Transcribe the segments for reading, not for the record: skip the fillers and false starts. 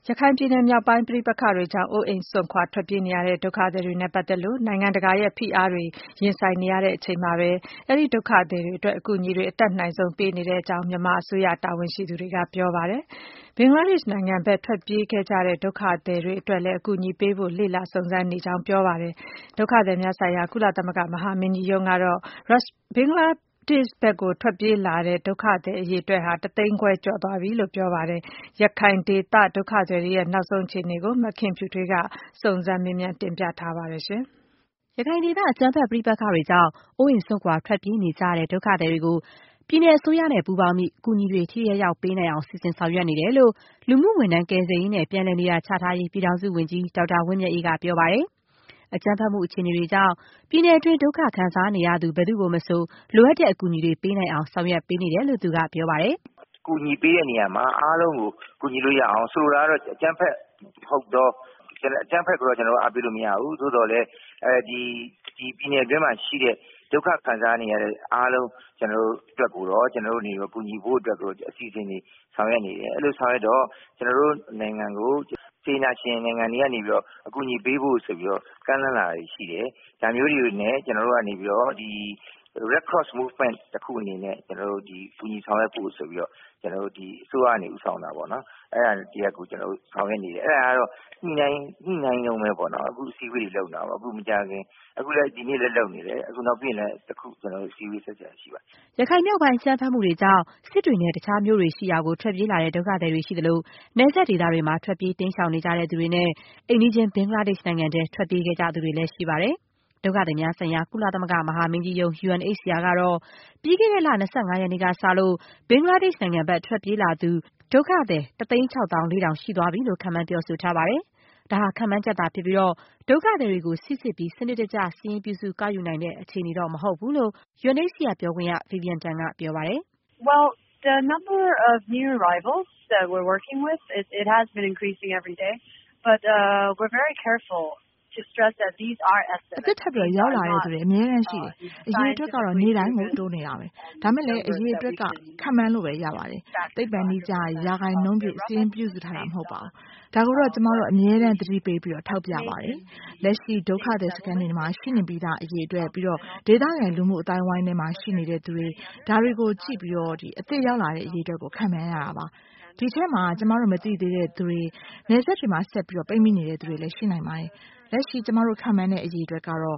ရခိုင်ပြည်နယ်မြောက်ပိုင်းပဋိပက္ခတွေကြောင့်အိုးအိမ်စွန့်ခွာထွက်ပြေးနေရတဲ့ဒုက္ခသည်တွေနဲ့ပတ်သက်လို့နိုင်ငံတကာရဲ့ဖိအားတွေရင်ဆိုင်နေရတဲ့အချိန်မှာပဲအဲဒီဒုက္ခသည်တွေအတွက်အကူအညီတွေအတတ်နိုင်ဆုံးပေးနေတဲ့အကြောင်းမြန်မာအစိုးရတာဝန်ရှိသူတွေကပြောပါတယ်။ဘင်္ဂလားဒေ့ရှ်နိုင်ငံဘက်ထွက်ပြေးခဲ့ကြတဲ့ဒုက္ခသည်တွေအတွက်လည်းအကူအညီပေးဖို့လေ့လာစုံစမ်းနေကြောင်းပြောပါတယ်။ဒုက္ခသည်များဆိုင်ရာကုလသမဂ္ဂမဟာမင်းကြီးရုံးကတော့ဘင်္ဂလားဒေ့ရှ်ဘက်ကိုထွက်ပြေးလာတဲ့ဒုက္ခသည်အရေအတွက်ဟာ1.5 သိန်းကျော်သွားပြီလို့ပြောပါတယ်။ရခိုင်ဒေသဒုက္ခသည်တွေရဲ့နောက်ဆုံးအခြေအနေကိုမခင်ဖြူထွေးကစုံစမ်းမေးမြန်းတင်ပြထားပါတယ်။ရခိုင်ဒေသအကြမ်းဖက်ပဋိပက္ခတွေကြောင့်အိုးအိမ်စွန့်ခွာထွက်ပြေးနေကြတဲ့ဒုက္ခသည်တွေကိုပြည်နယ်အစိုးရနဲ့ပူးပေါင်းပြီးအကူအညီတွေထိရောက်ရောက်ပေးနိုင်အောင်စီစဉ်ဆောင်ရွက်နေတယ်လို့လူမှုဝန်ထမ်းကယ်ဆယ်ရေးနဲ့ပြန်လည်နေရာချထားရေးပြည်ထောင်စုဝန်ကြီးဒေါက်တာဝင်းမြတ်အေးကပြောပါတယ်။အကြမ်းဖက်မှုအခြေအနေတွေကြောင့်ပြည်နယ်အတွင်းဒုက္ခခံစားနေရသူဘယ်သူကိုမဆိုလိုအပ်တဲ့အကူအညီတွေပေးနိုင်အောင်ဆောင်ရွက်ပေးနေတယ်လို့သူကပြောပါတယ်။အကူအညီပေးတဲ့နေရာမှာအားလုံးကိုကူညီလို့ရအောင်ဆိုလိုတာကတော့အကြမ်းဖက်ဟုတ်တော့အကြမ်းဖက်ကိုတော့ကျွန်တော်အားပေးလို့မရဘူးသို့တော်လည်းဒီပြည်နယ်အတွင်းမှာရှိတဲ့ဒုက္ခခံစားနေရတဲ့အားလုံးကျွန်တော်တို့အတွက်ကိုတော့ကျွန်တော်တို့နေပြီးကူညီဖို့အတွက်ကိုအစီအစဉ်တွေဆောင်ရွက်နေတယ်အဲ့လိုဆောင်ရွက်တော့ကျွန်တော်တို့နိုင်ငံကိုစေနာရှင်နိုင်ငံတွေကနေပြီးတော့အကူအညီပေးဖို့ဆိုပြီးတော့ကမ်းလှမ်းလာရရှိတယ်ဒါမျိုးတွေနဲ့ကျွန်တော်တို့ကနေပြီးတော့ဒီ Red Cross Movement တခုအနေနဲ့ကျွန်တော်တို့ဒီကူညီဆောင်ရွက်ဖို့ဆိုပြီးတော့ကျွန်တော်တို့ဒီအစိုးရကနေဦးဆောင်တာပေါ့နော်အဲ့ဒါတရားကိုကျွန်တော်တို့ဆောင်ရွက်နေတယ်အဲ့ဒါကတော့ညှိနှိုင်းရုံပဲပေါ့နော်အခုအစည်းအဝေးတွေလုပ်နေတာပေါ့အခုမကြခင်အခုလည်းဒီနေ့လည်းလုပ်နေတယ်အခုနောက်ပြင်လည်းတခုကျွန်တော်တို့အစည်းအဝေးဆက်ဆက်ရှိပါတယ်ရခိုင်မြောက်ပိုင်းအကြမ်းဖက်မှုတွေကြောင့်စစ်တွေနဲ့တခြားမြို့တွေရှိရာကိုထွက်ပြေးလာတဲ့ဒုက္ခသည်တွေရှိသလိုနယ်စပ်ဒေသတွေမှာထွက်ပြေးတိမ်းရှောင်နေကြတဲ့သူတွေနဲ့အိမ်နီးချင်းဘင်္ဂလားဒေ့ရှ်နိုင်ငံထဲထွက်ပြေးခဲ့ကြသူတွေလည်းရှိပါတယ်ဒုက္ခသည်များဆိုင်ရာကုလသမဂ္ဂမဟာမင်းကြီးရုံး UNHCR ကတော့ပြီးခဲ့တဲ့လ25ရက်နေ့ကစလို့ဘင်္ဂလားဒေ့ရှ်နိုင်ငံဘက်ထွက်ပြေးလာသူဒုက္ခသည်1,640,000ရှိသွားပြီလို့ခန့်မှန်းပြောဆိုထားပါတယ်။ဒါဟာခန့်မှန်းချက်သာဖြစ်ပြီးဒုက္ခသည်တွေကိုစိစစ်ပြီးစနစ်တကျစာရင်းပြုစုကောက်ယူနိုင်တဲ့အခြေအနေတော့မဟုတ်ဘူးလို့ UNHCR ပြောခွင့်ရ Vivian Tan ကပြောပါတယ်။ Well, the number of new arrivals that we're working with it has been increasing every day, but we're very careful to stress that these are estimates. အသစ်ထပ်ပြီးရောက်လာတဲ့သူတွေအများကြီးရှိတယ်။အရေးအတွက်ကတော့နေ့တိုင်းကိုတိုးနေတာပဲ။ဒါမဲ့လည်းအရေးအတွက်ကခန့်မှန်းလို့ပဲရပါတယ်။သိပ္ပံနည်းကျရာခိုင်နှုန်းပြည့်စရင်းပြုစုထားတာမဟုတ်ပါဘူး။ဒါကိုတော့ကျမတို့အမြဲတမ်းသတိပေးပြီးတော့ထောက်ပြပါတယ်။လက်ရှိဒုက္ခသည်စခန်းတွေမှာရှိနေပြီးသားအရေးအတွက်ပြီးတော့ဒေသခံလူမှုအတိုင်းဝိုင်းထဲမှာရှိနေတဲ့သူတွေဒါတွေကိုကြည့်ပြီးတော့ဒီအသစ်ရောက်လာတဲ့အရေးအတွက်ကိုခန့်မှန်းရတာပါ။ဒီထဲမှာကျမတို့မသိသေးတဲ့သူတွေနယ်စပ်တွေမှာဆက်ပြီးတော့ပိတ်မိနေတဲ့သူတွေလည်းရှိနိုင်ပါတယ်။လက်ရှိကျမတို့ခံမှန်းတဲ့အရေးအတွက်ကတော့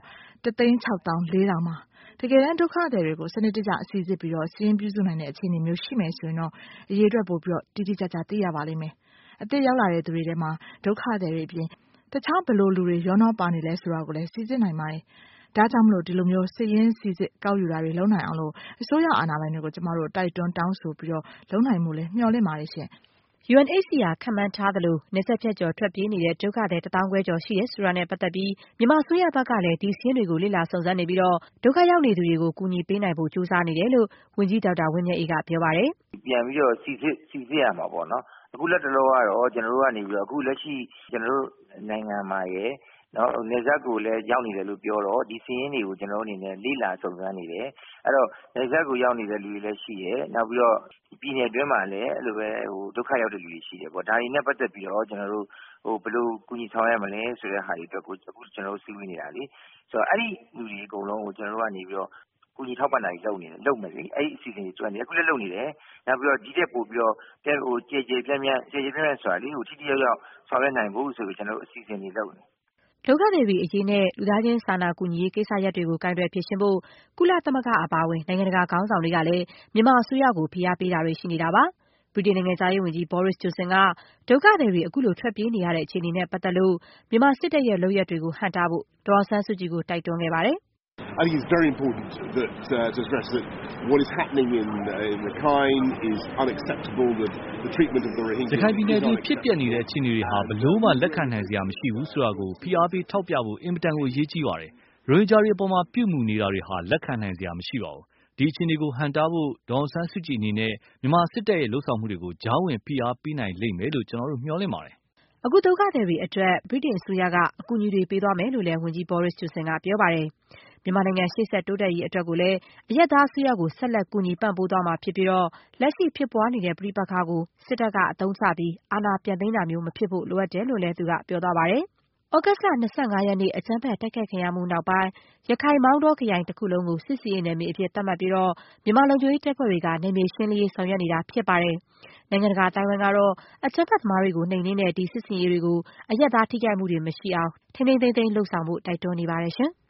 1,640,000ပါတကယ်တမ်းဒုက္ခသည်တွေကိုစနစ်တကျအစီအစစ်ပြီးတော့စီးရင်ပြုစုနိုင်တဲ့အခြေအနေမျိုးရှိမယ်ဆိုရင်တော့အရေးအတွက်ပို့ပြီးတော့တိတိကျကျသိရပါလိမ့်မယ်အသစ်ရောက်လာတဲ့သူတွေထဲမှာဒုက္ခသည်တွေအပြင်တခြားဘယ်လိုလူတွေရောနှောပါနေလဲဆိုတာကိုလည်းစီစစ်နိုင်ပါတယ်ဒါကြောင့်မလို့ဒီလိုမျိုးစည်ရင်းစီစစ်ကောက်ယူတာတွေလုပ်နိုင်အောင်လို့အစိုးရအာဏာပိုင်တွေကိုကျမတို့တိုက်တွန်းတောင်းဆိုပြီးတော့လုပ်နိုင်မှုလဲမျှော်လင့်ပါတယ်ရှင် UNHCR ခန့်မှန်းထားသလိုနယ်စပ်ဖြတ်ကျော်ထွက်ပြေးနေတဲ့ဒုက္ခသည်1,500,000ကျော်ရှိတယ်ဆိုတာနဲ့ပတ်သက်ပြီးမြန်မာအစိုးရဘက်ကလည်းဒီစာရင်းတွေကိုလေ့လာစုံစမ်းနေပြီးဒုက္ခရောက်နေသူတွေကိုကူညီပေးနိုင်ဖို့ကြိုးစားနေတယ်လို့ဝန်ကြီးဒေါက်တာဝင်းမြတ်အေးကပြောပါတယ်။ပြန်ပြီးတော့စီစစ်ရမှာပေါ့နော်။အခုလက်တလောကတော့ကျွန်တော်တို့ကနေပြီးတော့အခုလက်ရှိကျွန်တော်တို့နိုင်ငံမှာရဲ့နော်နယ်စပ်ကိုလည်းရောက်နေတယ်လို့ပြောတော့ဒီစီးရင်တွေကိုကျွန်တော်အနေနဲ့လေ့လာစုံစမ်းနေတယ်အဲ့တော့နယ်စပ်ကိုရောက်နေတဲ့လူတွေလည်းရှိတယ်နောက်ပြီးတော့ပြည်နယ်အတွင်းမှာလည်းအဲ့လိုပဲဒုက္ခရောက်တဲ့လူတွေရှိတယ်ပေါ့ဒါတွေနဲ့ပတ်သက်ပြီးတော့ကျွန်တော်တို့ဘယ်လိုကူညီဆောင်ရမလဲဆိုတဲ့ဟာတွေအတွက်ကိုအခုကျွန်တော်တို့စီးဝင်နေတာလေဆိုတော့အဲ့ဒီလူတွေအကုန်လုံးကိုကျွန်တော်တို့ကနေပြီးတော့ကူညီထောက်ပံ့တာကြီးလုပ်မယ်လေအဲ့ဒီအစီအစဉ်တွေကျွမ်းနေအခုလည်းလုပ်နေတယ်နောက်ပြီးတော့ဒီတက်ပို့ပြီးတော့ကြေပြန့်ဆိုတာလေထိထိရောက်ရောက်ဆောင်ရွက်နိုင်ဖို့ဆိုပြီးကျွန်တော်တို့အစီအစဉ်တွေလုပ်နေဒုက္ခသည်တွေအရေးနဲ့လူသားချင်းစာနာကူညီရေးကိစ္စရပ်တွေကိုကိုင်တွယ်ဖြေရှင်းဖို့ကုလသမဂ္ဂအပါအဝင်နိုင်ငံတကာခေါင်းဆောင်တွေကလည်းမြန်မာအစိုးရကိုဖိအားပေးတာတွေရှိနေတာပါဗြိတိန်နိုင်ငံသားရေးဝန်ကြီး Boris Johnson ကဒုက္ခသည်တွေအခုလိုထွက်ပြေးနေရတဲ့အခြေအနေနဲ့ပတ်သက်လို့မြန်မာစစ်တပ်ရဲ့လုပ်ရပ်တွေကိုဟန့်တားဖို့ဒေါ်အောင်ဆန်းစုကြည်ကိုတိုက်တွန်းခဲ့ပါတယ် I think it's very important to stress that what is happening in Rakhine is unacceptable. The treatment of the Rohingya. ရခိုင်ပြည်နယ်တွင်းဖြစ်ပျက်နေတဲ့အခြေအနေတွေဟာဘလို့မှလက်ခံနိုင်စရာမရှိဘူးဆိုတာကိုဖိအားပေးထောက်ပြဖို့အင်မတန်ကိုအရေးကြီးပါတယ်။ရိုဟင်ဂျာတွေအပေါ်မှာပြုမှုနေတာတွေဟာလက်ခံနိုင်စရာမရှိပါဘူး။ဒီအခြေအနေကိုဟန့်တားဖို့ဒေါ်အောင်ဆန်းစုကြည်အနေနဲ့မြန်မာစစ်တပ်ရဲ့လှုပ်ဆောင်မှုတွေကိုကြားဝင်ဖိအားပေးနိုင်လိမ့်မယ်လို့ကျွန်တော်တို့မျှော်လင့်ပါတယ်။အခုဒုက္ခသည်တွေအတွက်ဗြိတိန်အစိုးရကအကူအညီတွေပေးသွားမယ်လို့လည်းဝန်ကြီး Boris Johnson ကပြောပါတယ်။မြန်မာနိုင်ငံရှေ့ဆက်တိုးတက်ရေးအတွက်ကိုလည်းအရပ်သားအစိုးရကိုဆက်လက်ကူညီပံ့ပိုးသွားမှာဖြစ်ပြီးလက်ရှိဖြစ်ပွားနေတဲ့ပဋိပက္ခကိုစစ်တပ်ကအသုံးချပြီးအာဏာပြန်သိမ်းတာမျိုးမဖြစ်ဖို့လိုအပ်တယ်လို့လည်းသူကပြောသွားပါတယ်။ သြဂုတ်လ 25 ရက်နေ့အကြမ်းဖက်တိုက်ခိုက်ခံရမှုနောက်ပိုင်းရခိုင်မောင်းတောခရိုင်တစ်ခုလုံးကိုစစ်ဆင်ရေးနယ်မြေအဖြစ်သတ်မှတ်ပြီးမြန်မာလုံခြုံရေးတပ်ဖွဲ့တွေကနယ်မြေရှင်းလင်းရေးဆောင်ရွက်နေတာဖြစ်ပါတယ်။ နိုင်ငံတကာအသိုင်းအဝိုင်းကတော့အကြမ်းဖက်သမားတွေကိုနှိမ်နင်းတဲ့ဒီစစ်ဆင်ရေးတွေကိုအရပ်သားထိခိုက်မှုတွေမရှိအောင်ထိန်းထိန်းသိမ်းသိမ်းလုပ်ဆောင်ဖို့တိုက်တွန်းနေပါတယ်ရှင်။